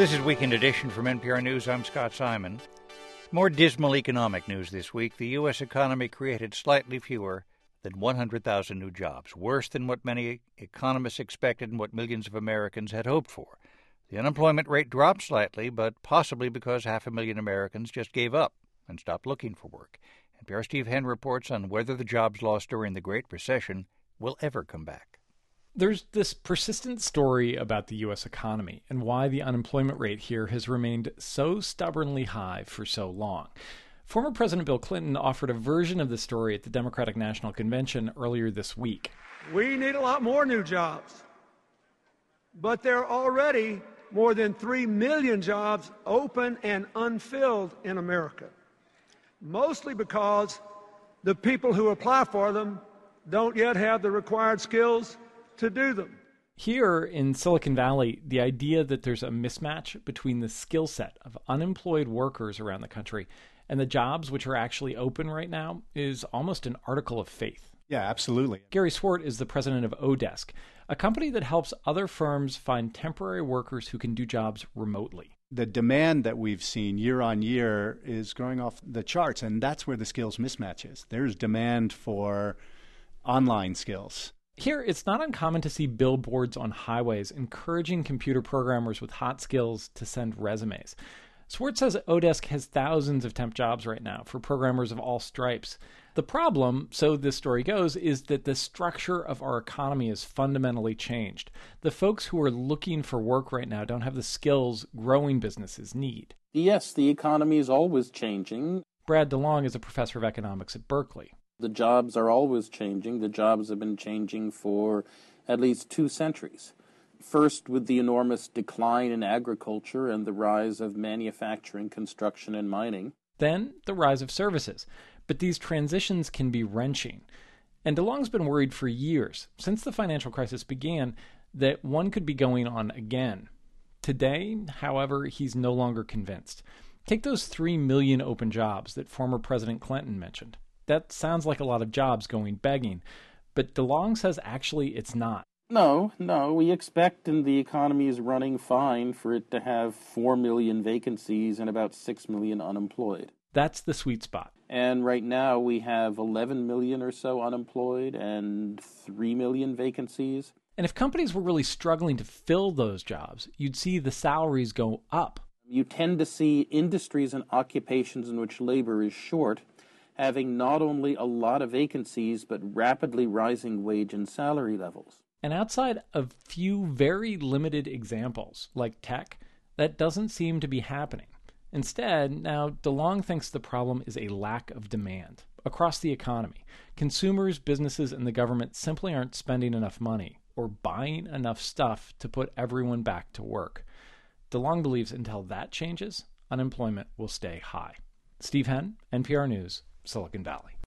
This is Weekend Edition from NPR News. I'm Scott Simon. More dismal economic news this week. The U.S. economy created slightly fewer than 100,000 new jobs, worse than what many economists expected and what millions of Americans had hoped for. The unemployment rate dropped slightly, but possibly because 500,000 Americans just gave up and stopped looking for work. NPR's Steve Henn reports on whether the jobs lost during the Great Recession will ever come back. There's this persistent story about the U.S. economy and why the unemployment rate here has remained so stubbornly high for so long. Former President Bill Clinton offered a version of the story at the Democratic National Convention earlier this week. We need a lot more new jobs, but there are already more than 3 million jobs open and unfilled in America, mostly because the people who apply for them don't yet have the required skills to do them. Here in Silicon Valley, the idea that there's a mismatch between the skill set of unemployed workers around the country and the jobs which are actually open right now is almost an article of faith. Yeah, absolutely. Gary Swart is the president of Odesk, a company that helps other firms find temporary workers who can do jobs remotely. The demand that we've seen year on year is growing off the charts, and that's where the skills mismatch is. There's demand for online skills. Here, it's not uncommon to see billboards on highways encouraging computer programmers with hot skills to send resumes. Swart says Odesk has thousands of temp jobs right now for programmers of all stripes. The problem, so this story goes, is that the structure of our economy has fundamentally changed. The folks who are looking for work right now don't have the skills growing businesses need. Yes, the economy is always changing. Brad DeLong is a professor of economics at Berkeley. The jobs are always changing. The jobs have been changing for at least 2 centuries. First, with the enormous decline in agriculture and the rise of manufacturing, construction, and mining. Then, the rise of services. But these transitions can be wrenching. And DeLong's been worried for years, since the financial crisis began, that one could be going on again. Today, however, he's no longer convinced. Take those 3 million open jobs that former President Clinton mentioned. That sounds like a lot of jobs going begging, but DeLong says actually it's not. No, we expect, and the economy is running fine, for it to have 4 million vacancies and about 6 million unemployed. That's the sweet spot. And right now we have 11 million or so unemployed and 3 million vacancies. And if companies were really struggling to fill those jobs, you'd see the salaries go up. You tend to see industries and occupations in which labor is short having not only a lot of vacancies, but rapidly rising wage and salary levels. And outside of few very limited examples, like tech, that doesn't seem to be happening. Instead, now DeLong thinks the problem is a lack of demand across the economy. Consumers, businesses, and the government simply aren't spending enough money or buying enough stuff to put everyone back to work. DeLong believes until that changes, unemployment will stay high. Steve Henn, NPR News, Silicon Valley.